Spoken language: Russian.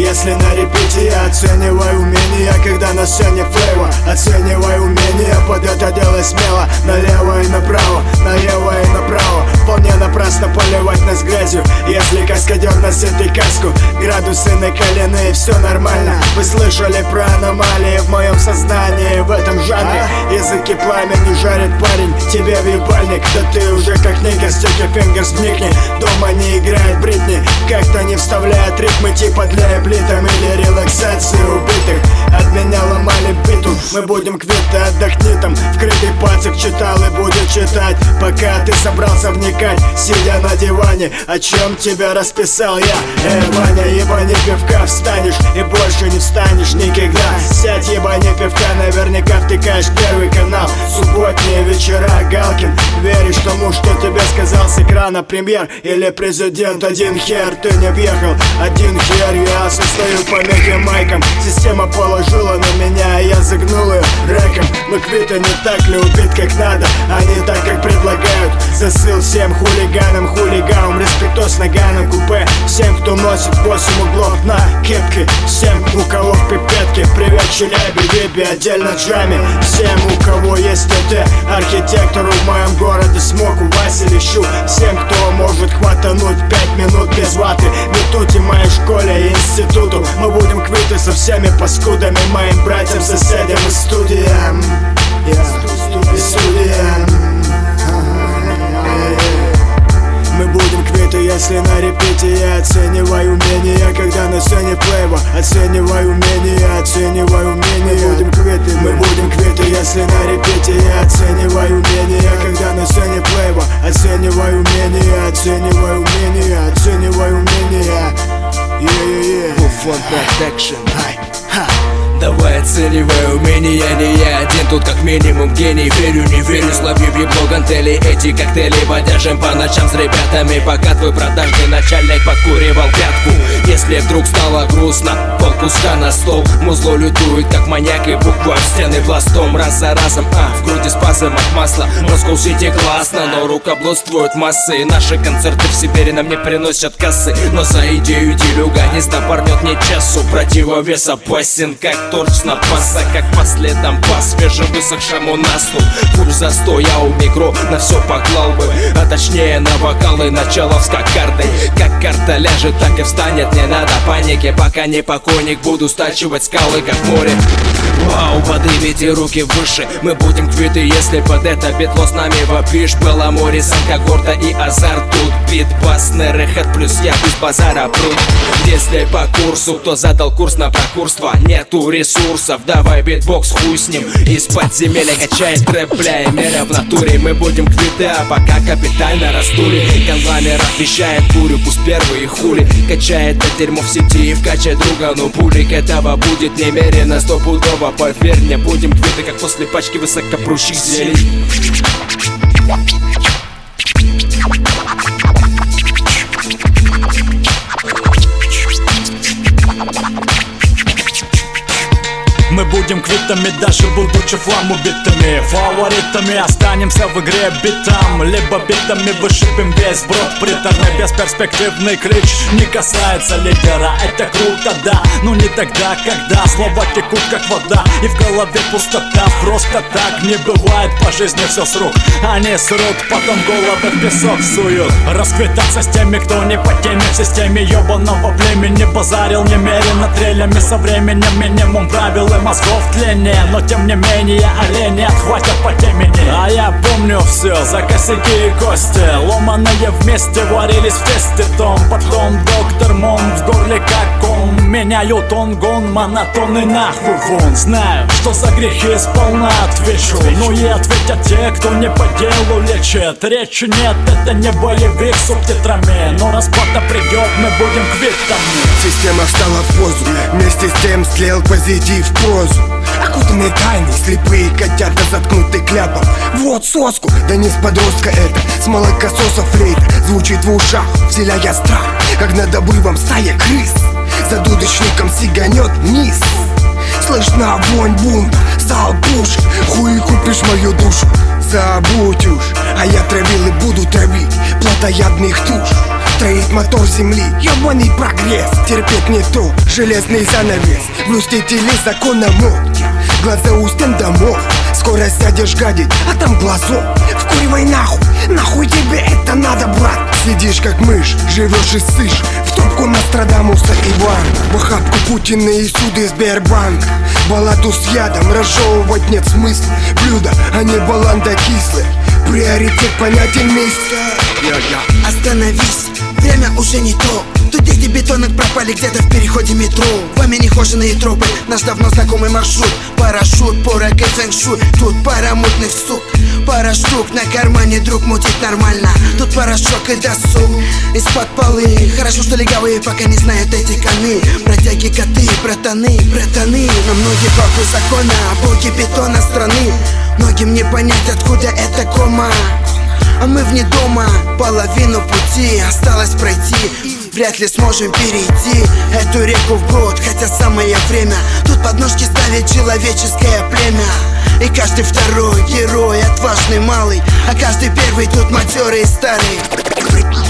если на репите. Я оцениваю умения, когда на сцене флейва. Оценивай умения, под это делай смело. Налево и направо, налево и направо. Вполне напрасно поливать нас грязью, если каскадер носит и каску. Градусы накалены, все нормально. Вы слышали про аномалии в моем сознании в этом жанре. Языки пламени жарит парень тебе в ебальник. Да ты уже как нигер, стики фингерс вникни. Дома не играет Бритни, как-то не вставляет ритмы типа для эблитом или релаксации убитых. От меня ломали биту, мы будем квиты, отдохни там. Вкрытый пацик читал и будет читать, пока ты собрался вникать, сидя на диване. О чем тебя расписал я? Ваня, ебани пивка, встанешь и больше не встанешь никогда. Сядь, ебани пивка, наверняка втыкаешь первый канал. Субботние вечера, Галкин, веришь тому, что тебе сказал с экрана премьер или президент? Один хер, ты не въехал, один хер. Я состою по медиамайкам, система положила на меня, я загнул ее рэком. Мы квиты, не так ли убит как надо, а не так как предлагают. Засыл всем хулиганам, хулиганам, респектос наганом купе. Всем, кто носит 8 углов на кепке, всем, у кого в пипетке. Привет, Челябе, Випе, отдельно джами. Всем, у кого есть ТТ, архитектору в моем городе смог, у Васи лещу. Всем, кто может хватануть 5 минут без ваты. Метуте моей школе и институту. Мы будем квиты со всеми паскудами, моим братьям, соседям и студиям. Мы будем квиты, если на репите. Я оцениваю умения, когда на сцене флейва. Оценивай умения, оценивай умения. Мы будем квиты, если на репите. Я оцениваю умения, когда на сцене флейва. Оценивай умения, оценивай умения, оценивай умения. Буфон Продакшн. Давай оценивай умения, не я один тут как минимум гений. Верю, не верю, словью в ебло гантели. Эти коктейли бодяжим по ночам с ребятами, пока твой продажный начальник подкуривал пятку. Если вдруг стало грустно, полкуска на стол. Музло лютует как маньяк и буква в стены пластом. Раз за разом, в груди спазм от масла. Москва-Сити классно, но рукоблудствуют массы. И наши концерты в Сибири нам не приносят кассы. Но за идею делюга не стопорнет ни часу. Противовес опасен, как торч с напаса, как по следам по свежевысохшему насту. Пуль застоя у микро на все поклал бы, а точнее на вокалы началов с кокардой. Как карта ляжет, так и встанет, не надо паники. Пока не покойник, буду стачивать скалы как море. Вау, поднимите руки выше, мы будем квиты, если под это битло с нами вопишь. Беломоре, Санкогорда и Азар. Тут бит, бас, рэхэт плюс я без базара пруд. Если по курсу, кто задал курс на прокурство, нету ресурсов, давай битбокс, хуй с ним. Из подземелья качает трэп, бля, и меря в натуре. Мы будем квиты, а пока капитально раздули. Конгломерат вещает бурю, пусть первые хули. Качает это дерьмо в сети и вкачай друга, но пулик этого будет немерено, стопудово. Поверь мне, будем квиты, как после пачки высокопрущих зелень. Мы будем квитами, даже будучи фламубитами. Фаворитами останемся в игре битам. Либо битами вышибем весь брод приторный. Бесперспективный клич не касается лидера. Это круто, да, но не тогда, когда слова текут как вода и в голове пустота. Просто так не бывает, по жизни все с рук. Они срут, потом головы в песок суют. Расквитаться с теми, кто не по теме в системе ебаного племени. Базарил немерено трелями со временем. Минимум правил и мозгов тление, но тем не менее олени отхватят по темени. А я помню все, за косяки и кости, ломаные вместе варились в тесте том. Потом доктор Мон в горле как ком. Меняют он-гон, монотонный нахуй вон. Знаю, что за грехи сполна отвечу, ну и ответят те, кто не по делу лечит. Речи нет, это не боевик с субтитрами, но расплата придет, мы будем квитами. Система встала в позу, вместе с тем слил позитив в прозу. Окутанные тайны, слепые котята, заткнутые кляпом. Вот соску, да не с подростка это, с молокососа флейта звучит в ушах, вселяя страх, как над обрывом стая крыс. За дудочником сиганет вниз. Слышна вонь бунта, стал пуш. Хуй купишь мою душу, забудь уж. А я травил и буду травить плотоядных туш. строить мотор земли. Ёбаный прогресс, терпеть не то, железный занавес. Блюстители закона мод, глаза у стен домов. Скоро сядешь гадить, а там глазок. Вкуривай нахуй, нахуй тебе это надо, брат. Сидишь как мышь, живешь и ссышь в трубку Нострадамуса Иван. В охапку Путина и суды Сбербанка. Балату с ядом разжевывать нет смысла. Блюдо, а не баланда кислые. Приоритет понятен, мистер. Остановись, время уже не то. Тут 10 бетонок пропали где-то в переходе метро. Вами нехоженные тропы, наш давно знакомый маршрут. Парашют, порок и фэншуй. Тут пара мутных сук, пара штук на кармане, друг мутит нормально. Тут порошок и досуг из-под полы. Хорошо, что легавые пока не знают эти коны. Бродяги, коты, братаны, на многих вокруг закона, боги бетона страны. Многим не понять, откуда эта кома. А мы вне дома, половину пути осталось пройти. Вряд ли сможем перейти эту реку вброд, хотя самое время тут подножки ставит человеческое племя. И каждый второй герой отважный малый, а каждый первый тут матерый и старый.